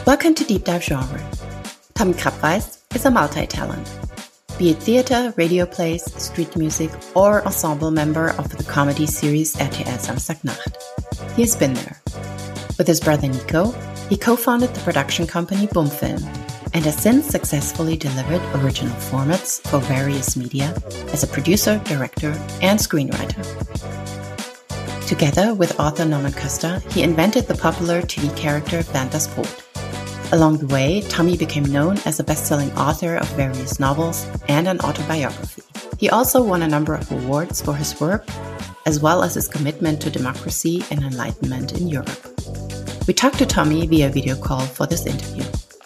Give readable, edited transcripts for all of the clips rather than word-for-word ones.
Welcome to Deep Dive Genre. Tommy Krabweis is a multi-talent. Be it theater, radio plays, street music, or ensemble member of the comedy series RTL Samstagnacht. He has been there. With his brother Nico, he co-founded the production company Boomfilm and has since successfully delivered original formats for various media as a producer, director, and screenwriter. Together with author Norman Köster, he invented the popular TV character Bernd das Brot. Along the way, Tommy became known as a best-selling author of various novels and an autobiography. He also won a number of awards for his work, as well as his commitment to democracy and enlightenment in Europe. We talked to Tommy via video call for this interview.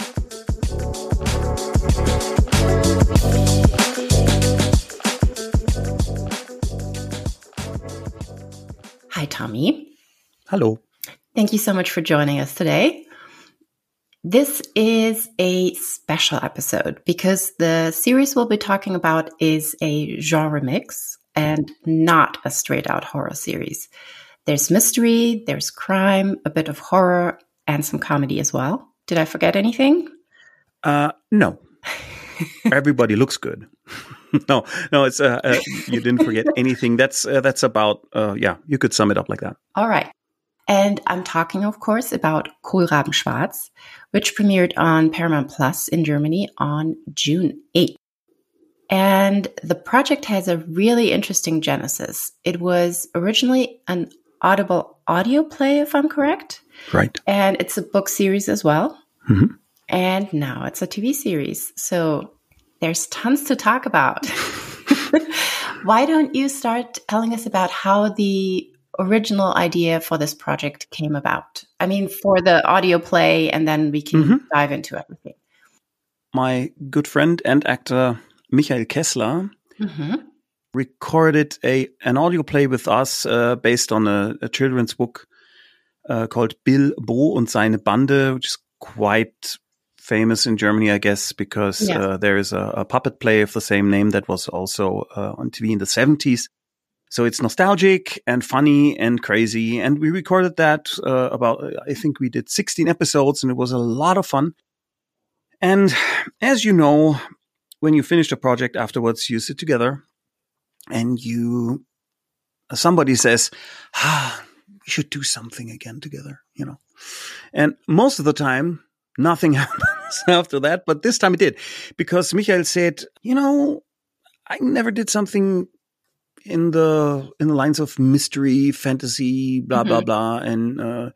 Hi, Tommy. Hello. Thank you so much for joining us today. This is a special episode because the series we'll be talking about is a genre mix and not a straight-out horror series. There's mystery, there's crime, a bit of horror, and some comedy as well. Did I forget anything? No. Everybody looks good. No, it's you didn't forget anything. That's about you could sum it up like that. All right. And I'm talking, of course, about Kohlraben Schwarz, which premiered on Paramount Plus in Germany on June 8th. And the project has a really interesting genesis. It was originally an Audible audio play, if I'm correct. Right. And it's a book series as well. Mm-hmm. And now it's a TV series. So there's tons to talk about. Why don't you start telling us about how the original idea for this project came about? I mean, for the audio play, and then we can dive into everything. My good friend and actor Michael Kessler recorded an audio play with us based on a children's book called Bill Bo und seine Bande, which is quite famous in Germany, I guess, because there is a puppet play of the same name that was also on TV in the 70s. So it's nostalgic and funny and crazy. And we recorded that I think we did 16 episodes, and it was a lot of fun. And as you know, when you finish the project afterwards, you sit together and somebody says, we should do something again together, you know. And most of the time, nothing happens after that. But this time it did, because Michael said, I never did something in the lines of mystery, fantasy, blah, blah, blah. And,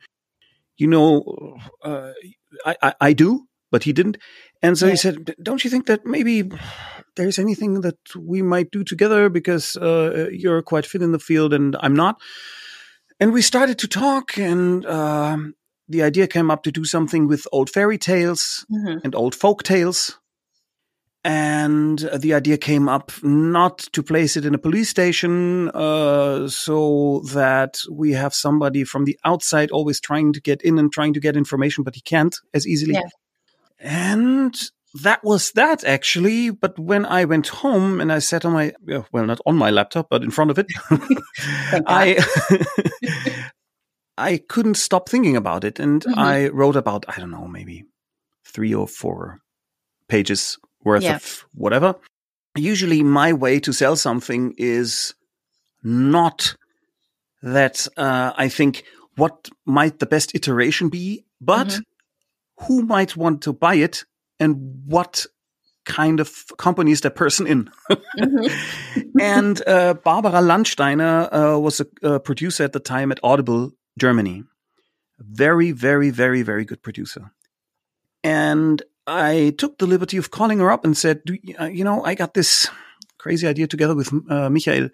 I do, but he didn't. And so he said, don't you think that maybe there's anything that we might do together, because you're quite fit in the field and I'm not. And we started to talk, and the idea came up to do something with old fairy tales and old folk tales. And the idea came up not to place it in a police station, so that we have somebody from the outside always trying to get in and trying to get information, but he can't as easily. Yeah. And that was that, actually. But when I went home and I sat on not on my laptop, but in front of it, I couldn't stop thinking about it. And I wrote about, I don't know, maybe 3 or 4 pages worth of whatever. Usually my way to sell something is not that I think what might the best iteration be, but who might want to buy it and what kind of company is that person in. And Barbara Landsteiner was a producer at the time at Audible Germany. Very, very, very, very good producer. And I took the liberty of calling her up and said, I got this crazy idea together with Michael,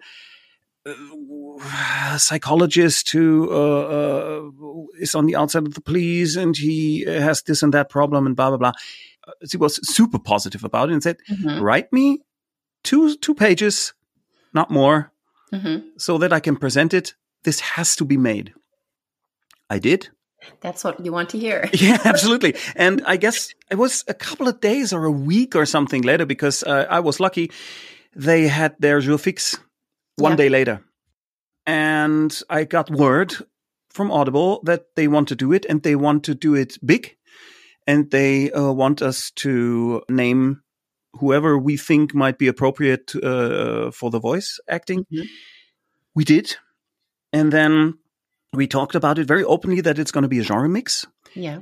a psychologist who is on the outside of the police, and he has this and that problem and blah, blah, blah. She was super positive about it and said, write me two pages, not more, so that I can present it. This has to be made. I did. That's what you want to hear. Yeah, absolutely. And I guess it was a couple of days or a week or something later, because I was lucky. They had their jour fixe one day later. And I got word from Audible that they want to do it, and they want to do it big. and they want us to name whoever we think might be appropriate for the voice acting. Mm-hmm. We did. And then we talked about it very openly that it's going to be a genre mix. Yeah.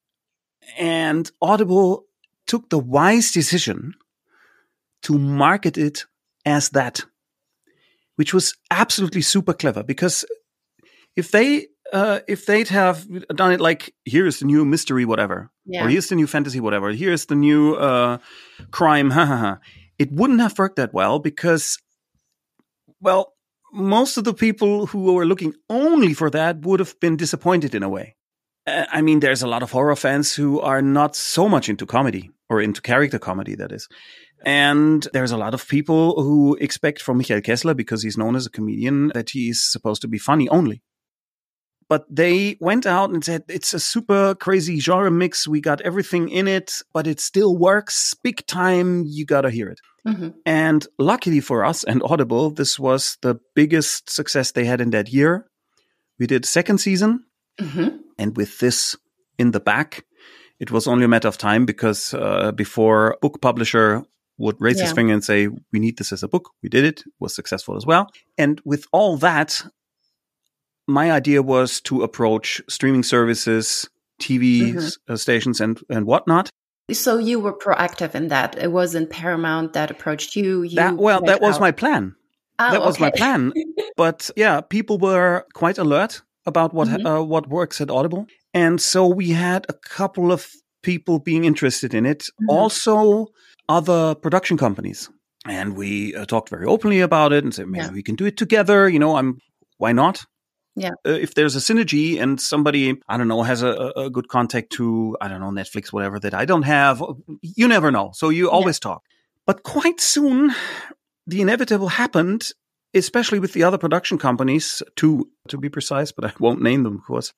And Audible took the wise decision to market it as that, which was absolutely super clever, because if they'd have done it like, here is the new mystery whatever, or here's the new fantasy whatever, here's the new crime, it wouldn't have worked that well, because, well, most of the people who were looking only for that would have been disappointed in a way. I mean, there's a lot of horror fans who are not so much into comedy, or into character comedy, that is. And there's a lot of people who expect from Michael Kessler, because he's known as a comedian, that he's supposed to be funny only. But they went out and said, it's a super crazy genre mix. We got everything in it, but it still works big time. You got to hear it. Mm-hmm. And luckily for us and Audible, this was the biggest success they had in that year. We did second season. Mm-hmm. And with this in the back, it was only a matter of time, because before a book publisher would raise his finger and say, we need this as a book. We did it. It was successful as well. And with all that, my idea was to approach streaming services, TV stations and whatnot. So you were proactive in that. It wasn't Paramount that approached you. That was my plan. That was my plan. But yeah, people were quite alert about what works at Audible. And so we had a couple of people being interested in it. Mm-hmm. Also, other production companies. And we talked very openly about it and said, maybe we can do it together. Why not? Yeah. If there's a synergy and somebody, I don't know, has a good contact to, I don't know, Netflix, whatever, that I don't have, you never know. So you always talk. But quite soon, the inevitable happened, especially with the other production companies, to be precise, but I won't name them, of course.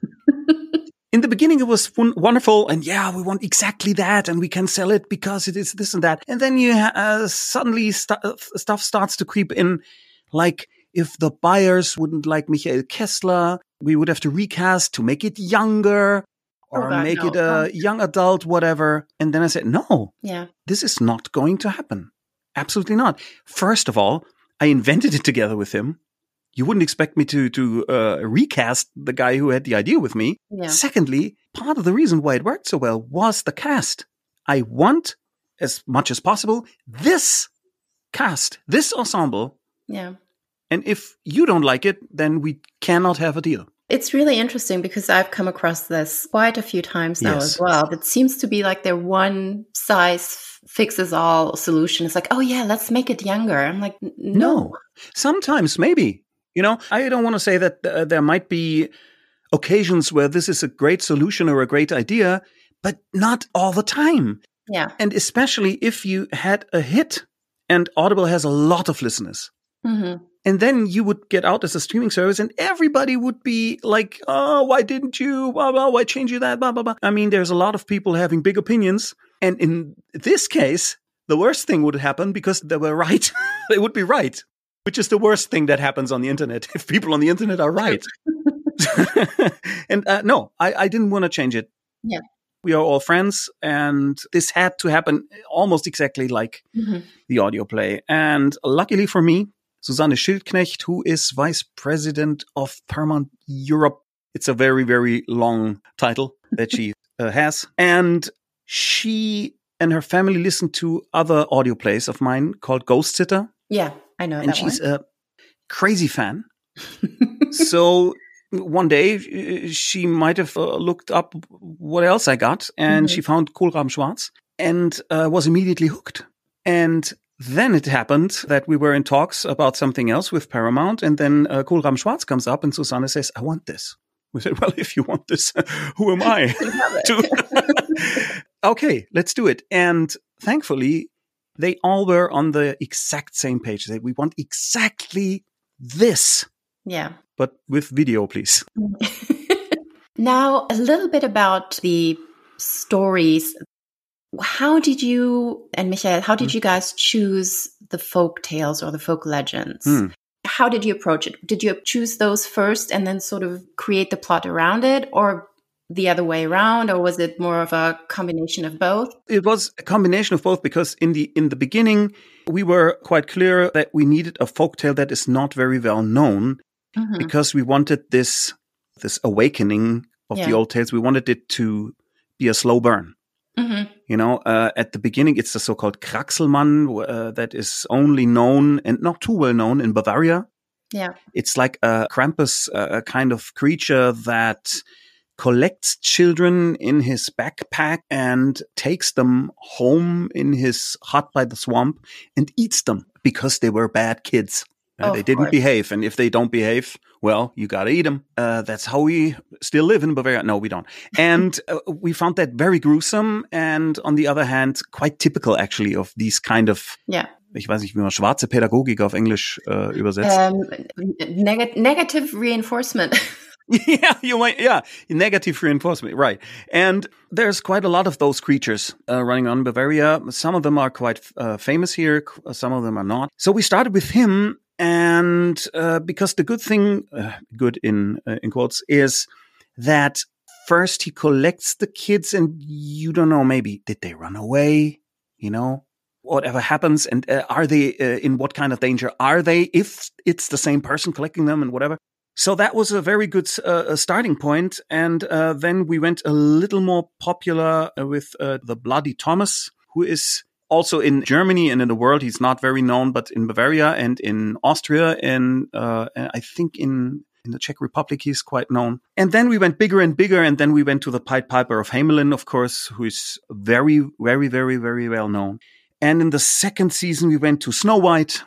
In the beginning, it was wonderful. And we want exactly that. And we can sell it because it is this and that. And then you suddenly stuff starts to creep in, like, if the buyers wouldn't like Michael Kessler, we would have to recast to make it younger or make it a young adult, whatever. And then I said, no, this is not going to happen. Absolutely not. First of all, I invented it together with him. You wouldn't expect me to recast the guy who had the idea with me. Yeah. Secondly, part of the reason why it worked so well was the cast. I want, as much as possible, this cast, this ensemble. Yeah. And if you don't like it, then we cannot have a deal. It's really interesting, because I've come across this quite a few times now as well. It seems to be like their one size fixes all solution. It's like, oh yeah, let's make it younger. I'm like, no. Sometimes maybe. I don't want to say that there might be occasions where this is a great solution or a great idea, but not all the time. Yeah. And especially if you had a hit and Audible has a lot of listeners. Mm-hmm. And then you would get out as a streaming service and everybody would be like, oh, why didn't you? Blah, blah, why change you that? Blah, blah, blah. I mean, there's a lot of people having big opinions. And in this case, the worst thing would happen, because they were right. They would be right, which is the worst thing that happens on the internet, if people on the internet are right. And no, I didn't want to change it. Yeah. We are all friends, and this had to happen almost exactly like the audio play. And luckily for me, Susanne Schildknecht, who is Vice President of Paramount Europe. It's a very, very long title that she has. And she and her family listen to other audio plays of mine called Ghost Sitter. Yeah, I know that one. And she's a crazy fan. So one day she might have looked up what else I got, and she found Kohlraben Schwarz and was immediately hooked. And then it happened that we were in talks about something else with Paramount, and then Kohlraben Schwarz comes up and Susanne says, I want this. We said, well, if you want this, who am I? Okay, let's do it. And thankfully, they all were on the exact same page. They said, we want exactly this. Yeah. But with video, please. Now, a little bit about the stories. How did you and Michael, how did you guys choose the folk tales or the folk legends? How did you approach it? Did you choose those first and then sort of create the plot around it? Or the other way around, or was it more of a combination of both? It was a combination of both, because in the beginning, we were quite clear that we needed a folktale that is not very well known, because we wanted this awakening of the old tales. We wanted it to be a slow burn. You know, at the beginning, it's the so-called Kraxelmann that is only known and not too well known in Bavaria. Yeah. It's like a Krampus, a kind of creature that collects children in his backpack and takes them home in his hut by the swamp and eats them because they were bad kids. They didn't behave. And if they don't behave, well, you got to eat them. That's how we still live in Bavaria. No, we don't. And we found that very gruesome. And on the other hand, quite typical actually of these kind of, ich weiß nicht, wie man schwarze Pädagogik auf Englisch übersetzt. Negative reinforcement. Yeah, you might. Yeah, negative reinforcement, right? And there's quite a lot of those creatures running on Bavaria. Some of them are quite famous here. Some of them are not. So we started with him, and because the good thing, good in quotes, is that first he collects the kids, and you don't know, maybe did they run away? You know, whatever happens, and are they in what kind of danger are they? If it's the same person collecting them and whatever. So that was a very good starting point. And then we went a little more popular with the Bloody Thomas, who is also in Germany and in the world. He's not very known, but in Bavaria and in Austria and I think in the Czech Republic, he's quite known. And then we went bigger and bigger. And then we went to the Pied Piper of Hamelin, of course, who is very, very, very, very well known. And in the second season, we went to Snow White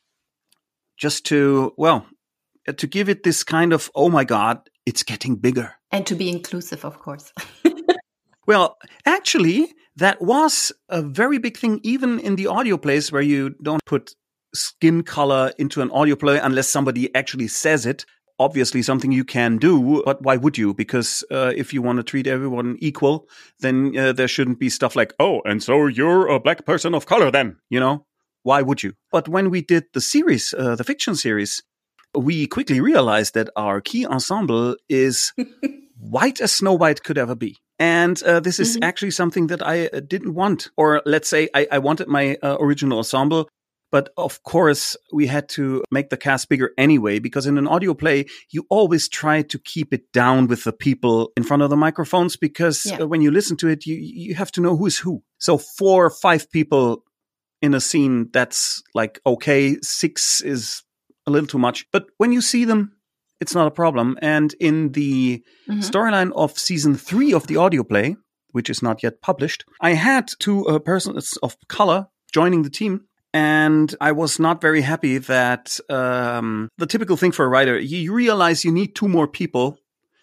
just to give it this kind of, oh my God, it's getting bigger. And to be inclusive, of course. Well, actually, that was a very big thing, even in the audio plays where you don't put skin color into an audio play unless somebody actually says it. Obviously, something you can do, but why would you? Because if you want to treat everyone equal, then there shouldn't be stuff like, oh, and so you're a black person of color then, you know? Why would you? But when we did the series, the fiction series, we quickly realized that our key ensemble is white as Snow White could ever be. And this is actually something that I didn't want. Or let's say I wanted my original ensemble. But of course, we had to make the cast bigger anyway, because in an audio play, you always try to keep it down with the people in front of the microphones, because when you listen to it, you have to know who is who. So 4 or 5 people in a scene, that's like, okay, 6 is a little too much. But when you see them, it's not a problem. And in the storyline of season 3 of the audio play, which is not yet published, I had 2 persons of color joining the team. And I was not very happy that the typical thing for a writer, you realize you need 2 more people.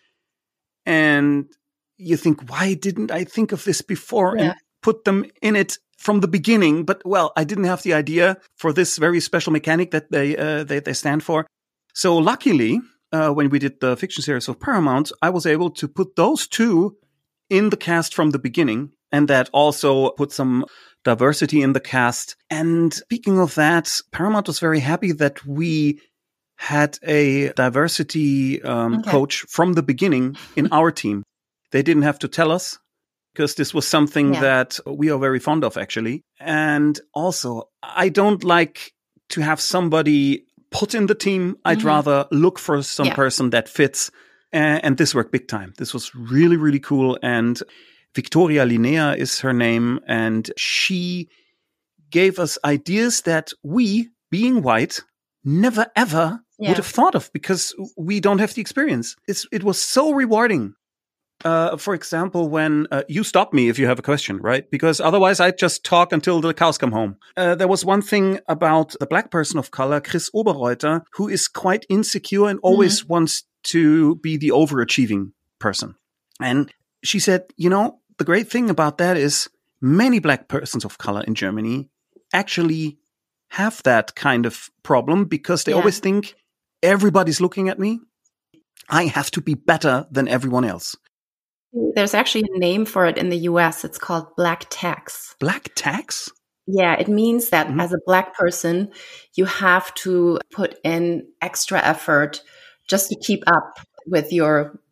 And you think, why didn't I think of this before and put them in it from the beginning? But, well, I didn't have the idea for this very special mechanic that they stand for. So luckily, when we did the fiction series of Paramount, I was able to put those 2 in the cast from the beginning. And that also put some diversity in the cast. And speaking of that, Paramount was very happy that we had a diversity coach from the beginning in our team. They didn't have to tell us, because this was something that we are very fond of, actually. And also, I don't like to have somebody put in the team. I'd rather look for some person that fits. And this worked big time. This was really, really cool. And Victoria Linnea is her name. And she gave us ideas that we, being white, never, ever would have thought of, because we don't have the experience. It was so rewarding. For example, when you stop me if you have a question, right? Because otherwise I just talk until the cows come home. There was one thing about the black person of color, Chris Oberreuter, who is quite insecure and always wants to be the overachieving person. And she said, you know, the great thing about that is many black persons of color in Germany actually have that kind of problem, because they always think everybody's looking at me. I have to be better than everyone else. There's actually a name for it in the US. It's called black tax. Black tax? Yeah, it means that as a black person, you have to put in extra effort just to keep up with your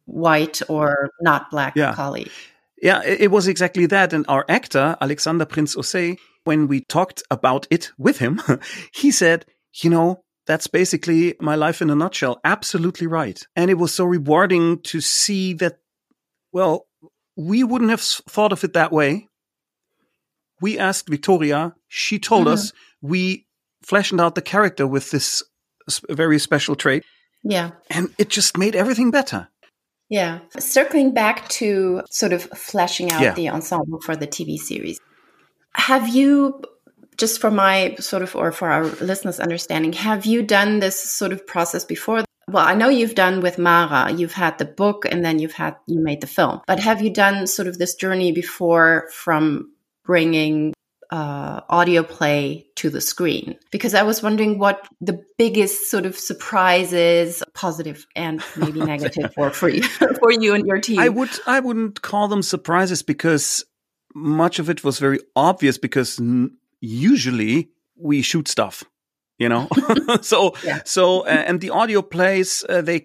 white or not black colleague. Yeah, it was exactly that. And our actor, Alexander Prince Osei, when we talked about it with him, he said, that's basically my life in a nutshell. Absolutely right. And it was so rewarding to see that, well, we wouldn't have thought of it that way. We asked Victoria. She told us. We fleshed out the character with this very special trait. Yeah. And it just made everything better. Yeah. Circling back to sort of fleshing out the ensemble for the TV series. Have you, just for my sort of, or for our listeners' understanding, have you done this sort of process before? Well, I know you've done with Mara, you've had the book and then you made the film. But have you done sort of this journey before from bringing audio play to the screen? Because I was wondering what the biggest sort of surprises, positive and maybe negative, were for you and your team. I wouldn't call them surprises because much of it was very obvious because usually we shoot stuff, so and the audio plays,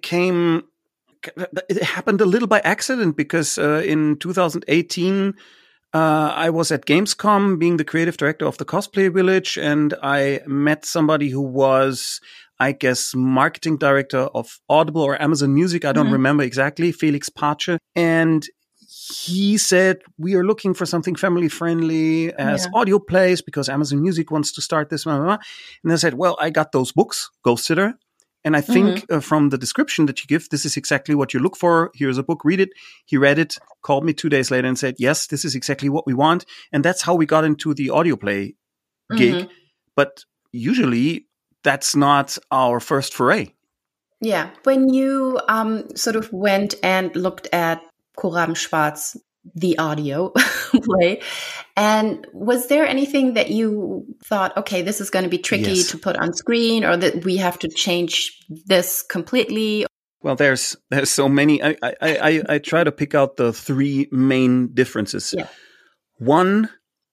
it happened a little by accident because in 2018, I was at Gamescom being the creative director of the Cosplay Village, and I met somebody who was, I guess, marketing director of Audible or Amazon Music. I don't remember exactly, Felix Pace. And he said, we are looking for something family friendly as audio plays because Amazon Music wants to start this. Blah, blah, blah. And I said, well, I got those books, Ghost Sitter. And I think from the description that you give, this is exactly what you look for. Here's a book, read it. He read it, called me 2 days later and said, yes, this is exactly what we want. And that's how we got into the audio play gig. But usually that's not our first foray. Yeah. When you sort of went and looked at Kohlraben Schwarz, the audio play, and was there anything that you thought, okay, this is going to be tricky to put on screen, or that we have to change this completely? Well, there's so many. I try to pick out the three main differences. Yeah. One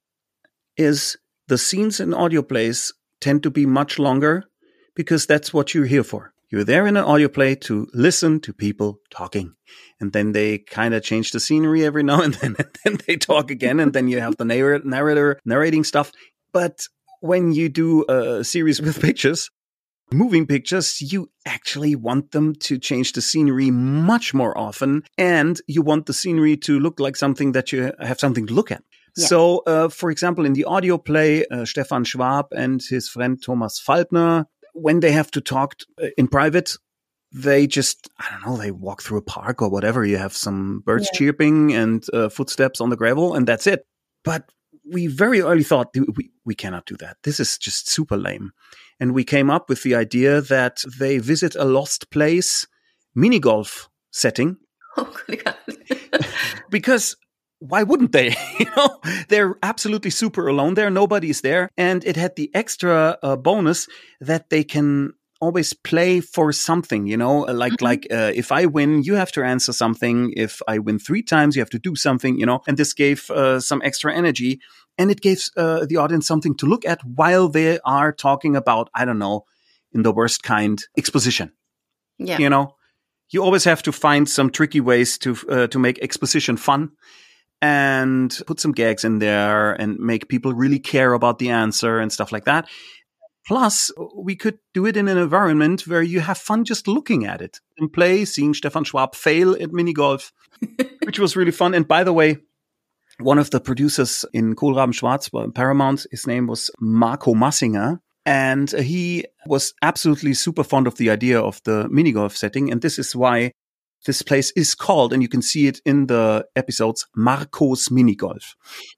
is the scenes in audio plays tend to be much longer because that's what you're here for. You're there in an audio play to listen to people talking. And then they kind of change the scenery every now and then they talk again. And then you have the narrator narrating stuff. But when you do a series with pictures, moving pictures, you actually want them to change the scenery much more often. And you want the scenery to look like something that you have something to look at. Yeah. So, for example, in the audio play, Stefan Schwab and his friend Thomas Faltner, when they have to talk in private, they just, they walk through a park or whatever. You have some birds chirping and footsteps on the gravel, and that's it. But we very early thought, we cannot do that. This is just super lame. And we came up with the idea that they visit a lost place mini golf setting. Oh, God. Because why wouldn't they? They're absolutely super alone there. Nobody's there. And it had the extra bonus that they can always play for something, if I win, you have to answer something. If I win 3 times, you have to do something, and this gave some extra energy, and it gave the audience something to look at while they are talking about, in the worst kind, exposition. Yeah. You always have to find some tricky ways to make exposition fun. And put some gags in there and make people really care about the answer and stuff like that. Plus, we could do it in an environment where you have fun just looking at it and play, seeing Stefan Schwab fail at mini golf, which was really fun. And by the way, one of the producers in Kohlraben Schwarz, Paramount, his name was Marco Massinger. And he was absolutely super fond of the idea of the mini golf setting. And this is why this place is called, and you can see it in the episodes, Marco's Minigolf.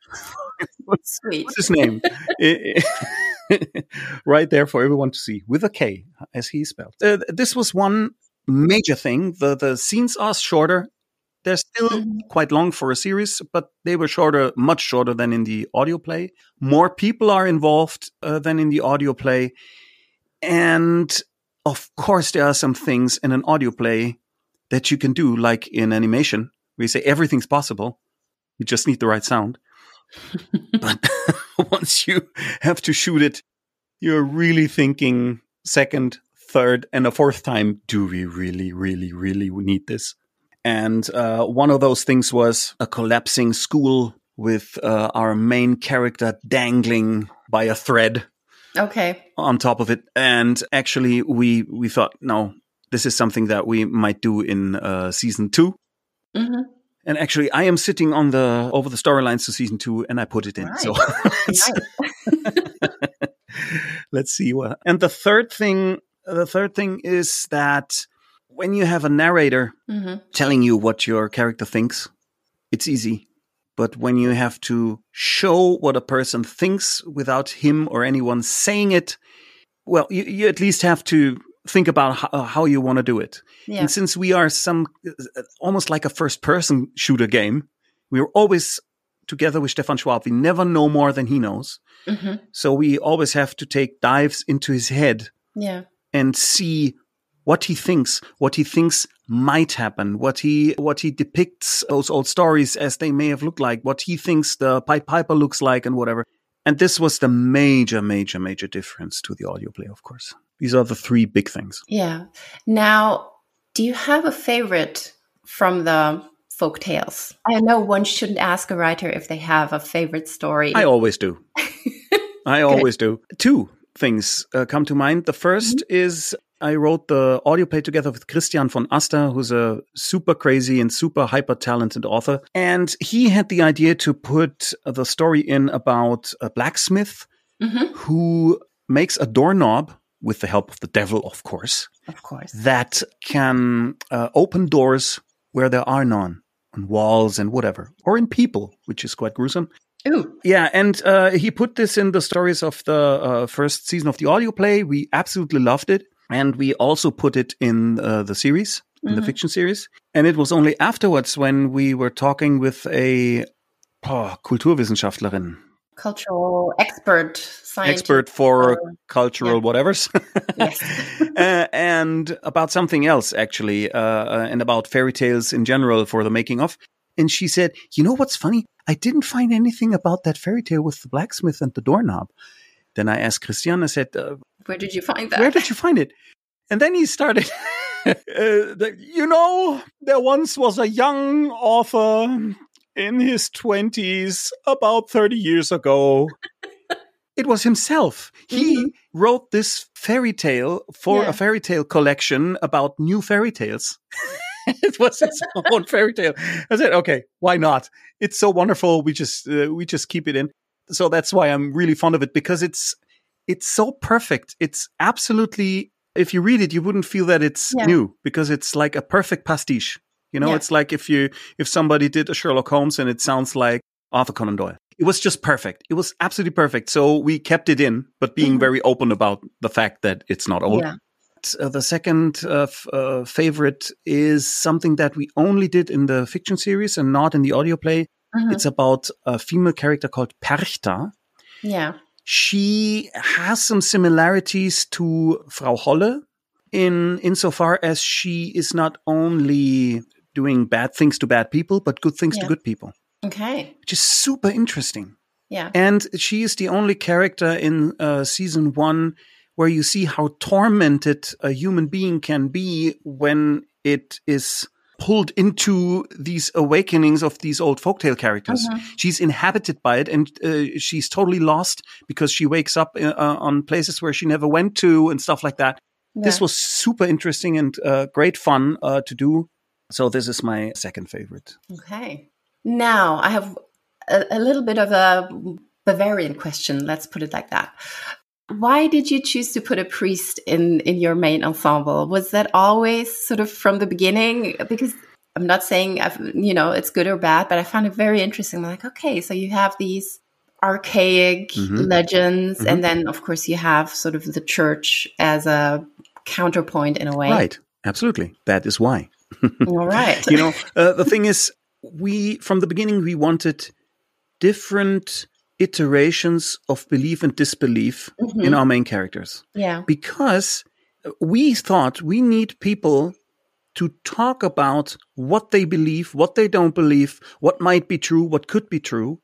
Sweet. What's his name? Right there for everyone to see, with a K, as he spelled. This was one major thing. The scenes are shorter. They're still quite long for a series, but they were much shorter than in the audio play. More people are involved than in the audio play. And of course, there are some things in an audio play that you can do, like in animation, where you say everything's possible. You just need the right sound. But once you have to shoot it, you're really thinking second, third, and a fourth time, do we really, really, really need this? And one of those things was a collapsing school with our main character dangling by a thread. Okay. On top of it. And actually, we thought, no, this is something that we might do in season 2. Mm-hmm. And actually, I am sitting over the storylines to season 2, and I put it in. Right. So let's see what. And the third thing is that when you have a narrator telling you what your character thinks, it's easy. But when you have to show what a person thinks without him or anyone saying it, well, you at least have to think about how you want to do it. Yeah. And since we are almost like a first-person shooter game, we're always together with Stefan Schwab. We never know more than he knows. Mm-hmm. So we always have to take dives into his head and see what he thinks might happen, what he depicts those old stories as they may have looked like, what he thinks the Pied Piper looks like and whatever. And this was the major difference to the audio play, of course. These are the 3 big things. Yeah. Now, do you have a favorite from the folk tales? I know one shouldn't ask a writer if they have a favorite story. I always do. I always do. 2 things come to mind. The first is I wrote the audio play together with Christian von Aster, who's a super crazy and super hyper talented author. And he had the idea to put the story in about a blacksmith who makes a doorknob with the help of the devil, of course. Of course. That can open doors where there are none, on walls and whatever, or in people, which is quite gruesome. Ooh. Yeah, and he put this in the stories of the first season of the audio play. We absolutely loved it. And we also put it in the series, in the fiction series. And it was only afterwards when we were talking with a Kulturwissenschaftlerin. Cultural expert, scientist. Expert for cultural whatevers. Yes. And about something else, actually, and about fairy tales in general for the making of. And she said, you know what's funny? I didn't find anything about that fairy tale with the blacksmith and the doorknob. Then I asked Christian, I said, where did you find that? Where did you find it? And then he started, there once was a young author in his 20s, about 30 years ago. It was himself. He wrote this fairy tale for a fairy tale collection about new fairy tales. It was his own fairy tale. I said, okay, why not? It's so wonderful. We just keep it in. So that's why I'm really fond of it, because it's so perfect. It's absolutely, if you read it, you wouldn't feel that it's new, because it's like a perfect pastiche. It's like if somebody did a Sherlock Holmes and it sounds like Arthur Conan Doyle. It was just perfect. It was absolutely perfect. So we kept it in, but being very open about the fact that it's not old. Yeah. The second favorite is something that we only did in the fiction series and not in the audio play. It's about a female character called Perchta. Yeah. She has some similarities to Frau Holle insofar as she is not only doing bad things to bad people, but good things to good people. Okay. Which is super interesting. Yeah. And she is the only character in season 1 where you see how tormented a human being can be when it is pulled into these awakenings of these old folktale characters. She's inhabited by it, and she's totally lost because she wakes up on places where she never went to and stuff like that. Yeah. This was super interesting and great fun to do. So this is my second favorite. Okay. Now I have a little bit of a Bavarian question. Let's put it like that. Why did you choose to put a priest in your main ensemble? Was that always sort of from the beginning? Because I'm not saying, it's good or bad, but I found it very interesting. I'm like, okay, so you have these archaic legends, and then, of course, you have sort of the church as a counterpoint in a way. Right. Absolutely. That is why. All right. The thing is, from the beginning, we wanted different iterations of belief and disbelief in our main characters. Yeah. Because we thought we need people to talk about what they believe, what they don't believe, what might be true, what could be true.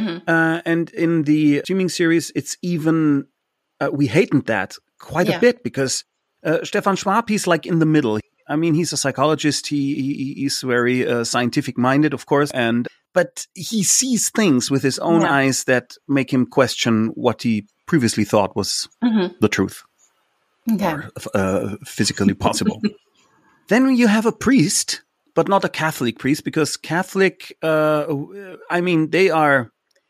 And in the streaming series, it's even, we hated that quite a bit because Stefan Schwab, he's like in the middle. I mean, he's a psychologist. He's very scientific minded, of course, but he sees things with his own eyes that make him question what he previously thought was the truth, or physically possible. Then you have a priest, but not a Catholic priest, because Catholic, I mean, they are.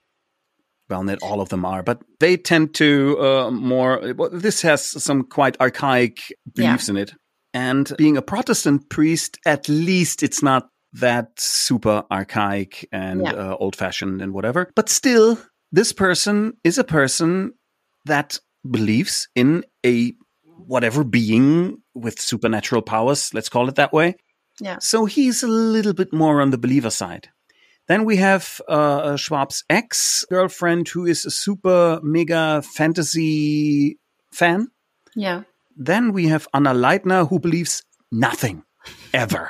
Well, not all of them are, but they tend to this has some quite archaic beliefs in it. And being a Protestant priest, at least it's not that super archaic and old-fashioned and whatever. But still, this person is a person that believes in a whatever being with supernatural powers, let's call it that way. Yeah. So he's a little bit more on the believer side. Then we have Schwab's ex-girlfriend, who is a super mega fantasy fan. Yeah. Then we have Anna Leitner, who believes nothing, ever.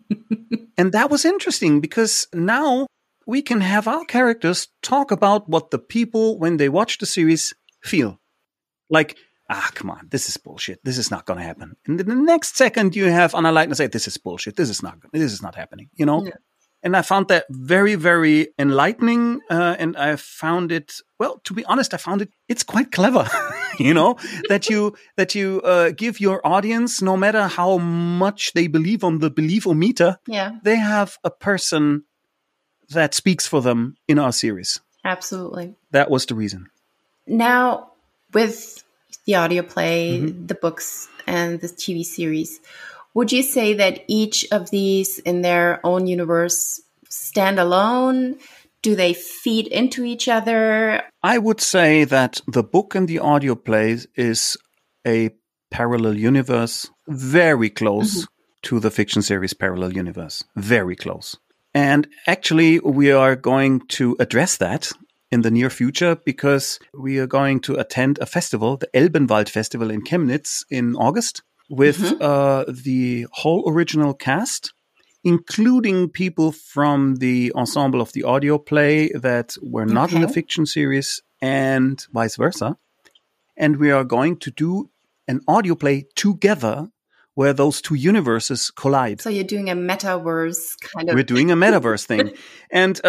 And that was interesting because now we can have our characters talk about what the people, when they watch the series, feel. Like, come on, this is bullshit. This is not going to happen. And then the next second you have Anna Leitner say, this is bullshit. This is not happening, you know? Yeah. And I found that very, very enlightening. And I found it, well, to be honest, I found it's quite clever, you know, that you give your audience, no matter how much they believe on the belief-o-meter, they have a person that speaks for them in our series. Absolutely. That was the reason. Now, with the audio play, the books, and the TV series, would you say that each of these in their own universe stand alone? Do they feed into each other? I would say that the book and the audio play is a parallel universe, very close to the fiction series parallel universe, very close. And actually, we are going to address that in the near future because we are going to attend a festival, the Elbenwald Festival in Chemnitz in August, with the whole original cast, including people from the ensemble of the audio play that were not in the fiction series and vice versa. And we are going to do an audio play together where those two universes collide. So you're doing a metaverse kind of... We're doing a metaverse thing. And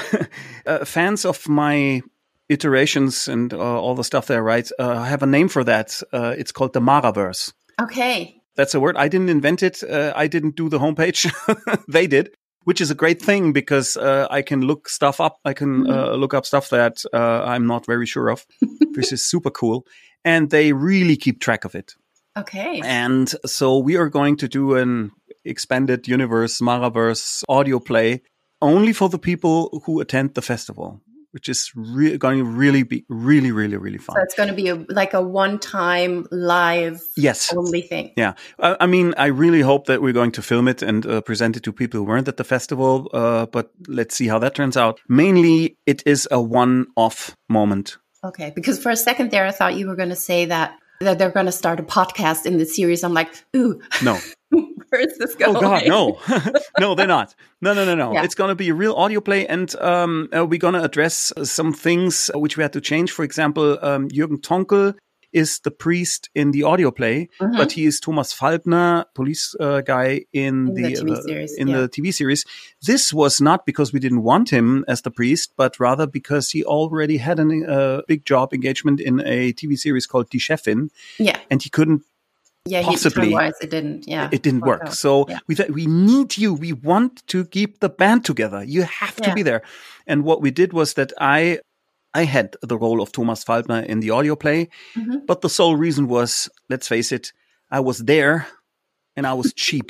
fans of my iterations and all the stuff that I write have a name for that. It's called the Maraverse. Okay. That's a word. I didn't invent it. I didn't do the homepage. They did, which is a great thing because I can look stuff up. I can look up stuff that I'm not very sure of, which is super cool. And they really keep track of it. Okay. And so we are going to do an expanded universe, Maraverse audio play only for the people who attend the festival, which is going to really be really, really, really fun. So it's going to be like a one-time live only thing. Yeah. I mean, I really hope that we're going to film it and present it to people who weren't at the festival. But let's see how that turns out. Mainly, it is a one-off moment. Okay. Because for a second there, I thought you were going to say that they're going to start a podcast in the series. I'm like, ooh. No. Where is this going? Oh, God, no. No, they're not. No. Yeah. It's going to be a real audio play, and we're going to address some things which we had to change. For example, Jürgen Tonkel is the priest in the audio play, but he is Thomas Falbner, police guy in the TV series. This was not because we didn't want him as the priest, but rather because he already had a big job engagement in a TV series called Die Chefin. Yeah. And he couldn't possibly. It didn't. Yeah. It didn't work. So we need you. We want to keep the band together. You have to be there. And what we did was that I had the role of Thomas Falbner in the audio play, but the sole reason was, let's face it, I was there and I was cheap.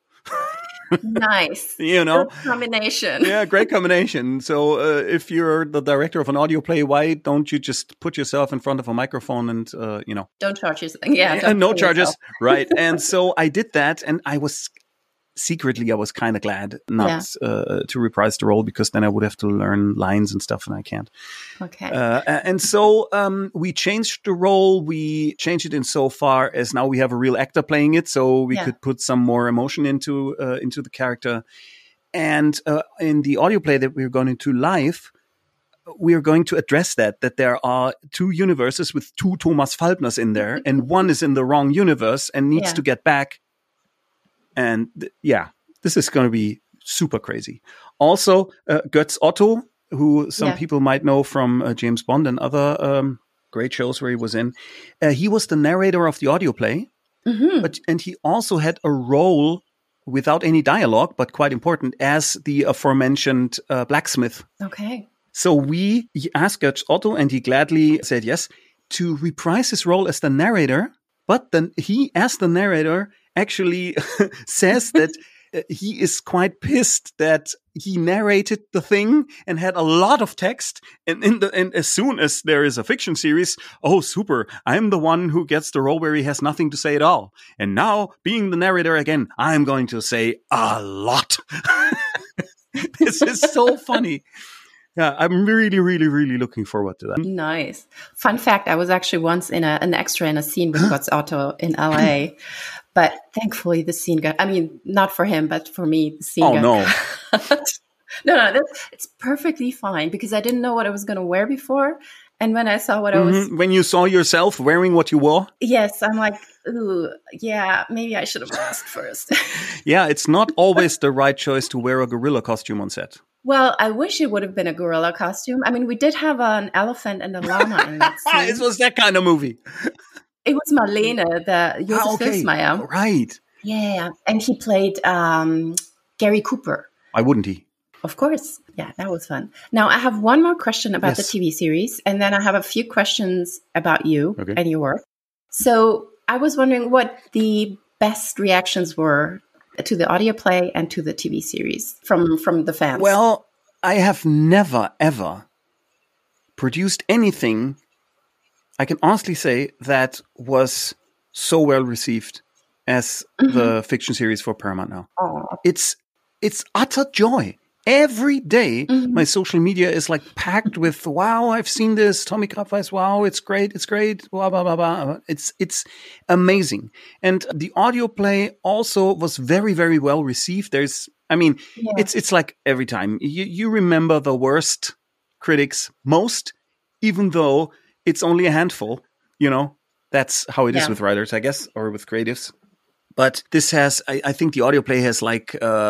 Nice. You know? Good combination. Yeah, great combination. So if you're the director of an audio play, why don't you just put yourself in front of a microphone and, Don't charge yourself. Yeah. No charges. Right. And so I did that, and I was kind of glad not to reprise the role, because then I would have to learn lines and stuff, and I can't. Okay. And so we changed the role. We changed it in so far as now we have a real actor playing it, so we could put some more emotion into the character. And in the audio play that we're going to do live, we are going to address that there are two universes with two Thomas Falbners in there, and one is in the wrong universe and needs to get back And this is going to be super crazy. Also, Götz Otto, who some people might know from James Bond and other great shows where he was in. He was the narrator of the audio play, and he also had a role without any dialogue, but quite important, as the aforementioned blacksmith. Okay. So we asked Götz Otto, and he gladly said yes, to reprise his role as the narrator. But then he, as the narrator, actually says that he is quite pissed that he narrated the thing and had a lot of text. And as soon as there is a fiction series, oh, super, I'm the one who gets the role where he has nothing to say at all. And now, being the narrator again, I'm going to say a lot. This is so funny. Yeah, I'm really, really, really looking forward to that. Nice. Fun fact, I was actually once in an extra in a scene with Götz Otto in LA. But thankfully the scene got, I mean, not for him, but for me, the scene got cut. No, it's perfectly fine because I didn't know what I was going to wear before. And when I saw what I was... When you saw yourself wearing what you wore? Yes, I'm like, ooh, yeah, maybe I should have asked first. Yeah, it's not always the right choice to wear a gorilla costume on set. Well, I wish it would have been a gorilla costume. I mean, we did have an elephant and a llama in that scene. It was that kind of movie. It was Marlene, the Josef Filzmeier. Right. Yeah, and he played Gary Cooper. Why wouldn't he? Of course. Yeah, that was fun. Now, I have one more question about the TV series, and then I have a few questions about you and your work. So I was wondering what the best reactions were to the audio play and to the TV series from the fans. Well, I have never, ever produced anything, I can honestly say, that was so well received as the fiction series for Paramount Now. Aww. It's utter joy. Every day, my social media is like packed with, wow, I've seen this, Tommy Krabweis, wow, it's great, blah, blah, blah, blah. It's amazing. And the audio play also was very, very well received. It's like every time. You remember the worst critics most, even though it's only a handful, That's how it is with writers, I guess, or with creatives. But this has, I think the audio play has like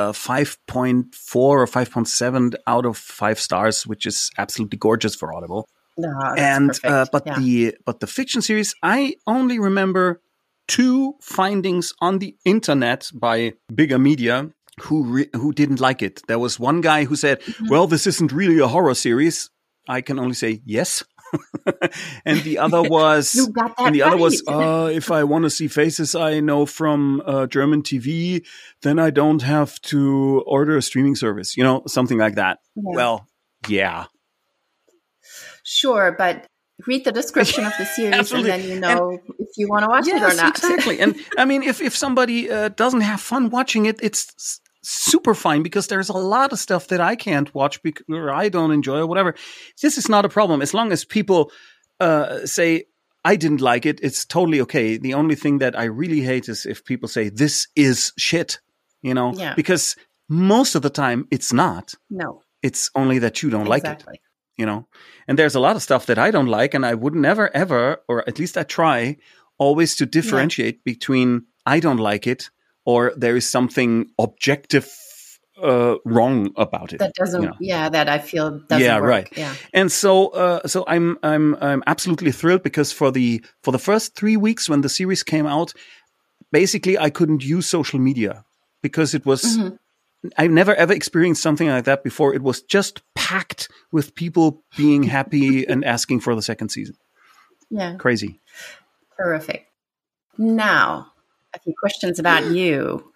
5.4 or 5.7 out of 5 stars, which is absolutely gorgeous for Audible. No, that's perfect. But the fiction series, I only remember 2 findings on the internet by bigger media who didn't like it. There was one guy who said, well, this isn't really a horror series. I can only say yes. And the other was, if I want to see faces I know from German TV, then I don't have to order a streaming service, something like that. Yeah. Well, yeah. Sure, but read the description of the series and then if you want to watch it or not. Exactly. And I mean, if somebody doesn't have fun watching it, it's super fine because there's a lot of stuff that I can't watch or I don't enjoy or whatever. This is not a problem. As long as people say, I didn't like it, it's totally okay. The only thing that I really hate is if people say, this is shit, because most of the time it's not. No. It's only that you don't like it, And there's a lot of stuff that I don't like, and I would never, ever, or at least I try, always to differentiate between I don't like it or there is something objective wrong about it. That doesn't, that I feel doesn't work. Right. Yeah. And so I'm absolutely thrilled because for the first 3 weeks when the series came out, basically I couldn't use social media because it was. I've never ever experienced something like that before. It was just packed with people being happy and asking for the second season. Yeah. Crazy. Terrific. Now, a few questions about you.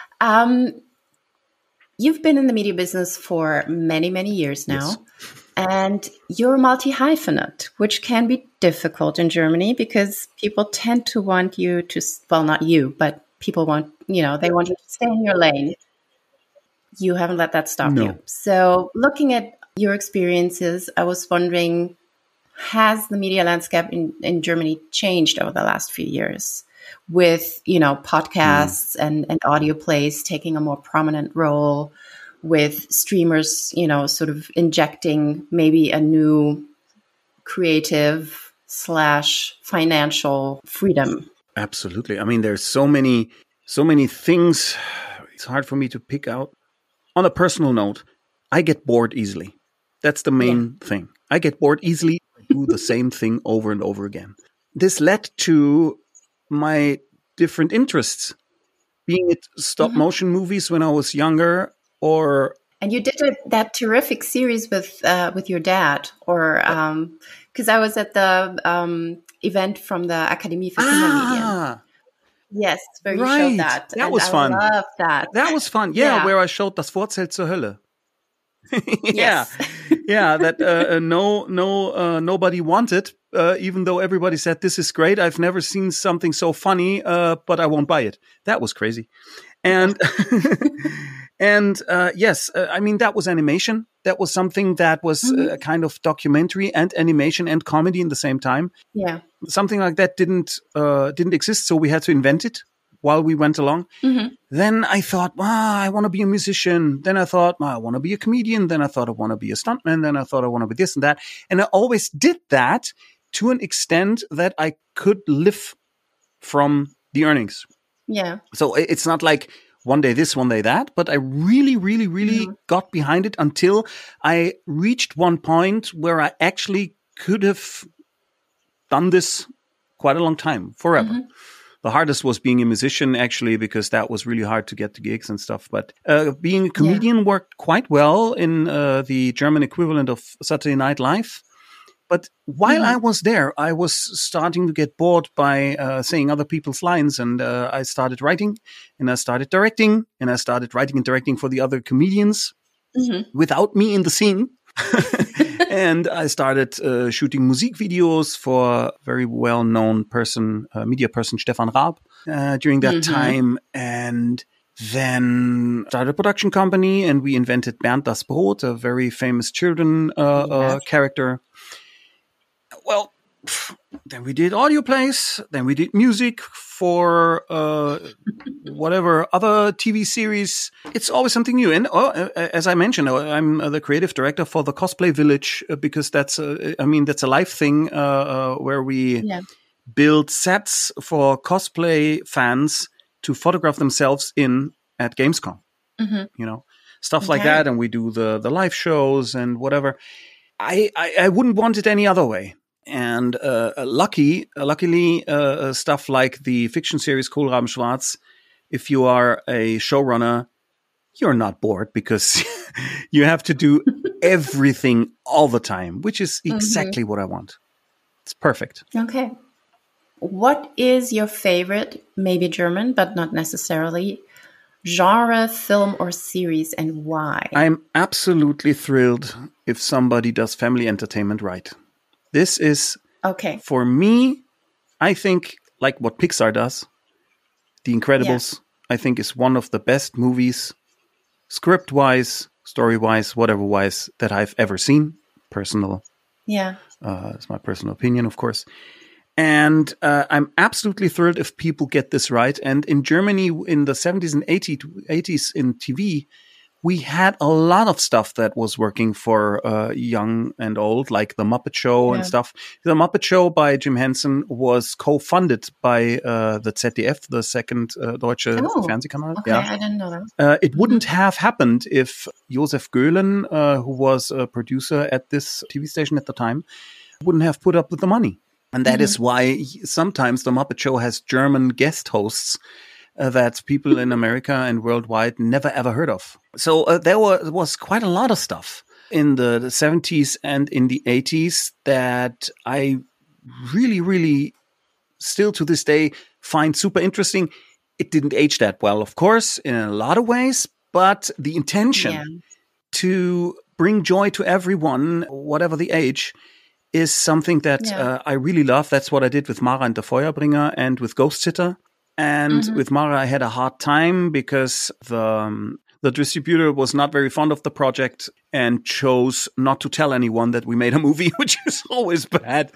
You've been in the media business for many, many years now. Yes. And you're multi-hyphenate, which can be difficult in Germany because people tend to want you to, well, not you, but people want, they want you to stay in your lane. You haven't let that stop you. So looking at your experiences, I was wondering, has the media landscape in Germany changed over the last few years with, podcasts and audio plays taking a more prominent role, with streamers, sort of injecting maybe a new creative / financial freedom? Absolutely. I mean, there's so many So many things. It's hard for me to pick out. On a personal note, I get bored easily. That's the main thing. I get bored easily. I do the same thing over and over again. This led to my different interests, being it stop motion movies when I was younger, or and you did that terrific series with your dad, or because I was at the event from the Akademie für Kindermedien. Yes, where you showed that. That was fun. I love that. That was fun. Yeah, where I showed Das Vorzelt zur Hölle. That nobody wanted, even though everybody said this is great. I've never seen something so funny, but I won't buy it. That was crazy. And yes, I mean, that was animation. That was something that was a kind of documentary and animation and comedy in the same time. Yeah, something like that didn't exist, so we had to invent it while we went along. Then I thought, I want to be a musician. Then I thought, I want to be a comedian. Then I thought I want to be a stuntman. Then I thought I want to be this and that. And I always did that to an extent that I could live from the earnings. Yeah. So it's not like one day this, one day that, but I really, really, really got behind it until I reached one point where I actually could have done this quite a long time, forever. The hardest was being a musician, actually, because that was really hard to get to gigs and stuff. But being a comedian worked quite well in the German equivalent of Saturday Night Live. But while I was there, I was starting to get bored by saying other people's lines. And I started writing, and I started directing, and I started writing and directing for the other comedians without me in the scene. And I started shooting music videos for a very well-known person, media person, Stefan Raab, during that time. And then started a production company, and we invented Bernd das Brot, a very famous children character. Well, then we did audio plays. Then we did music for whatever other TV series. It's always something new. And as I mentioned, I'm the creative director for the Cosplay Village because that's a live thing where we build sets for cosplay fans to photograph themselves in at Gamescom. Stuff like that. And we do the live shows and whatever. I wouldn't want it any other way. And luckily, stuff like the fiction series Kohlraben Schwarz, if you are a showrunner, you're not bored because you have to do everything all the time, which is exactly what I want. It's perfect. Okay. What is your favorite, maybe German, but not necessarily, genre, film, or series, and why? I'm absolutely thrilled if somebody does family entertainment right. This is, for me, I think, like what Pixar does. The Incredibles, I think, is one of the best movies, script-wise, story-wise, whatever-wise, that I've ever seen. Personal. Yeah. It's my personal opinion, of course. And I'm absolutely thrilled if people get this right. And in Germany, in the 70s and 80s in TV, we had a lot of stuff that was working for young and old, like The Muppet Show and stuff. The Muppet Show by Jim Henson was co-funded by the ZDF, the second Deutsche Fernsehkanal. Okay, I didn't know that. It wouldn't have happened if Josef Göhlen, who was a producer at this TV station at the time, wouldn't have put up with the money. And that is why sometimes The Muppet Show has German guest hosts that people in America and worldwide never ever heard of. So there was quite a lot of stuff in the 70s and in the 80s that I really, really still to this day find super interesting. It didn't age that well, of course, in a lot of ways, but the intention to bring joy to everyone, whatever the age, is something that I really love. That's what I did with Mara and the Feuerbringer and with Ghost Sitter. And with Mara, I had a hard time because the distributor was not very fond of the project and chose not to tell anyone that we made a movie, which is always bad.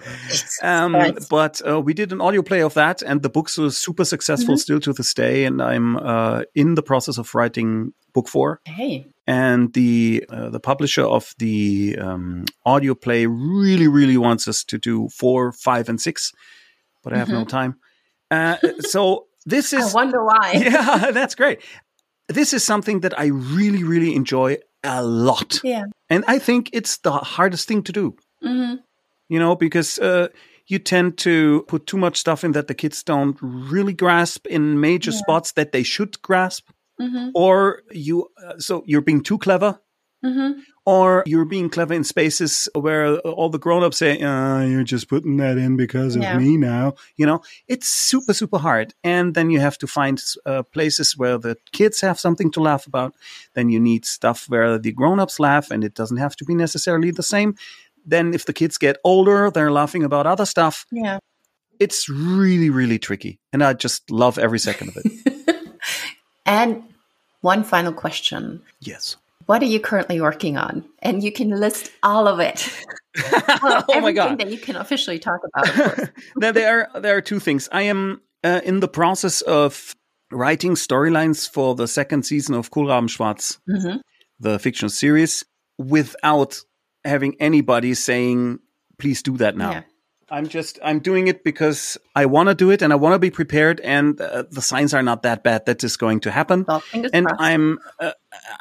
But we did an audio play of that, and the books were super successful still to this day. And I'm in the process of writing book 4. Hey. And the publisher of the audio play really, really wants us to do 4, 5, and 6, but I have no time. So this is... I wonder why. Yeah, that's great. This is something that I really, really enjoy a lot. Yeah. And I think it's the hardest thing to do. Mm-hmm. You know, because you tend to put too much stuff in that the kids don't really grasp in major spots that they should grasp. Mm-hmm. Or so you're being too clever. Mm-hmm. Or you're being clever in spaces where all the grown-ups say, you're just putting that in because of me now. You know, it's super, super hard. And then you have to find places where the kids have something to laugh about. Then you need stuff where the grown-ups laugh, and it doesn't have to be necessarily the same. Then if the kids get older, they're laughing about other stuff. Yeah. It's really, really tricky. And I just love every second of it. And one final question. Yes. What are you currently working on? And you can list all of it. Well, oh my God. Everything that you can officially talk about, of course. Now, there are two things. I am in the process of writing storylines for the second season of Kohlraben-Schwarz, the fictional series, without having anybody saying, please do that now. Yeah. I'm doing it because I want to do it and I want to be prepared, and the signs are not that bad that is going to happen. Well, fingers and crossed.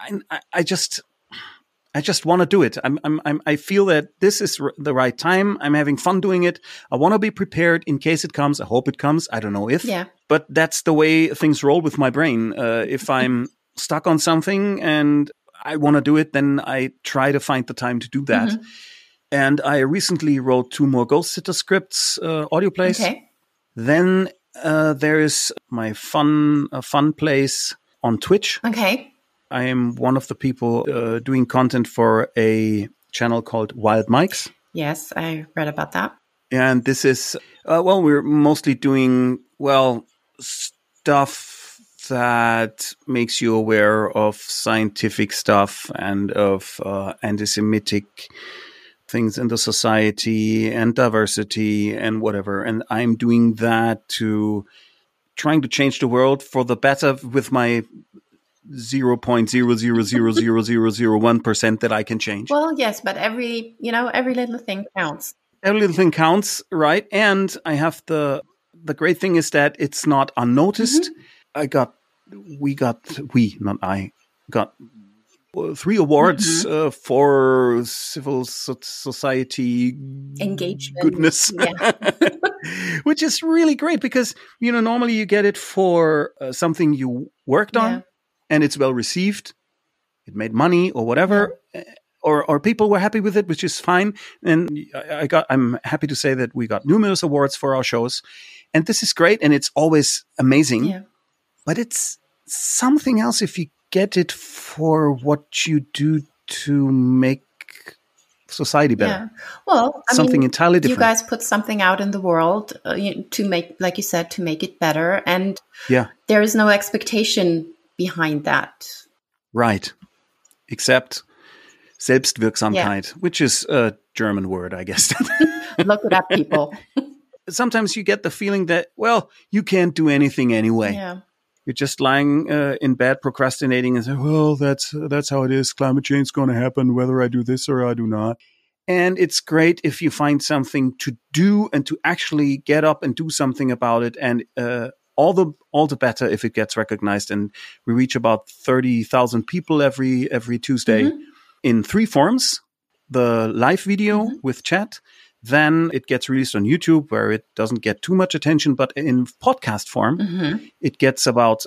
I just want to do it. I feel that this is the right time. I'm having fun doing it. I want to be prepared in case it comes. I hope it comes. I don't know if. Yeah. But that's the way things roll with my brain. If I'm stuck on something and I want to do it, then I try to find the time to do that. Mm-hmm. And I recently wrote 2 more Ghost Sitter scripts, audio plays. Okay. Then there is my fun place on Twitch. Okay. I am one of the people doing content for a channel called Wild Mics. Yes, I read about that. And this is, we're mostly doing, stuff that makes you aware of scientific stuff and of anti-Semitic things in the society and diversity and whatever. And I'm doing that trying to change the world for the better with my 0.0000001% that I can change. Well, yes, but every little thing counts. Every little ththing counts, right? And I have the great thing is that it's not unnoticed. Mm-hmm. We got 3 awards for civil society engagement, goodness, which is really great because, normally you get it for something you worked on and it's well received. It made money or whatever, or people were happy with it, which is fine. And I'm happy to say that we got numerous awards for our shows, and this is great. And it's always amazing, but it's something else if you get it for what you do to make society better. Yeah. Well, something entirely different. You guys put something out in the world to make, like you said, to make it better. And there is no expectation behind that. Right. Except Selbstwirksamkeit, which is a German word, I guess. Look it up, people. Sometimes you get the feeling that, you can't do anything anyway. Yeah. You're just lying in bed, procrastinating, and say, "Well, that's how it is. Climate change is going to happen, whether I do this or I do not." And it's great if you find something to do and to actually get up and do something about it. And all the better if it gets recognized. And we reach about 30,000 people every Tuesday in 3 forms: the live video with chat. Then it gets released on YouTube, where it doesn't get too much attention, but in podcast form, it gets about,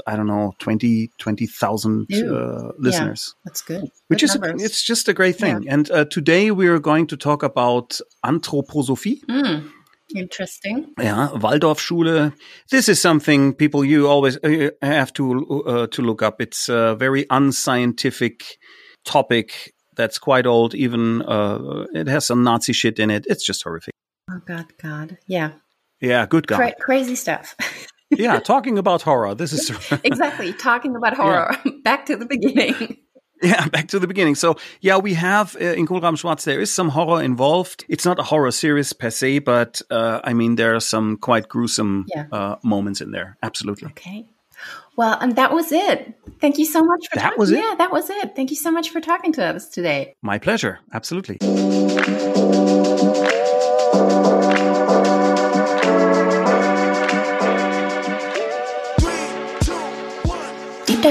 20,000 listeners. Yeah, that's good. It's just a great thing. Yeah. And today we are going to talk about Anthroposophie. Interesting. Yeah, Waldorfschule. This is something you always have to look up. It's a very unscientific topic. That's quite old. Even it has some Nazi shit in it. It's just horrific. Oh, God. Yeah. Yeah, good God. Crazy stuff. Yeah, talking about horror. This is... Exactly, talking about horror. Yeah. Back to the beginning. Yeah, back to the beginning. So, we have in Kohlraben-Schwarz, there is some horror involved. It's not a horror series per se, but there are some quite gruesome moments in there. Absolutely. Okay. Well, and that was it. Thank you so much for That was it? Yeah, that was it. Thank you so much for talking to us today. My pleasure. Absolutely.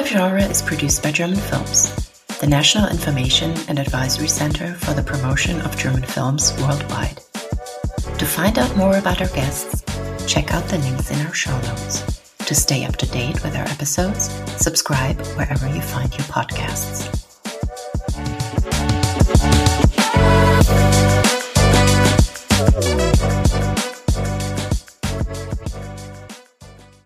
of Genre is produced by German Films, the National Information and Advisory Center for the Promotion of German Films worldwide. To find out more about our guests, check out the links in our show notes. To stay up to date with our episodes, subscribe wherever you find your podcasts.